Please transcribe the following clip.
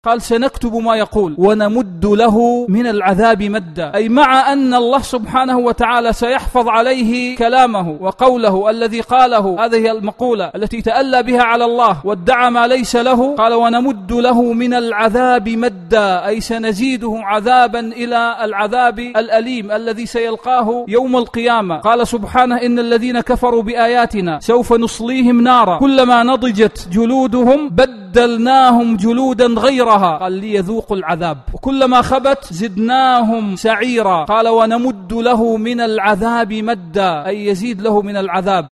قال سنكتب ما يقول ونمد له من العذاب مدا، أي مع أن الله سبحانه وتعالى سيحفظ عليه كلامه وقوله الذي قاله، هذه المقولة التي تألى بها على الله وادعى ما ليس له، قال ونمد له من العذاب مدا، أي سنزيده عذابا إلى العذاب الأليم الذي سيلقاه يوم القيامة. قال سبحانه إن الذين كفروا بآياتنا سوف نصليهم نارا كلما نضجت جلودهم بدلناهم جلودا غيرها، قال ليذوقوا العذاب، وكلما خبت زدناهم سعيرا. قال ونمد له من العذاب مدا، أي يزيد له من العذاب.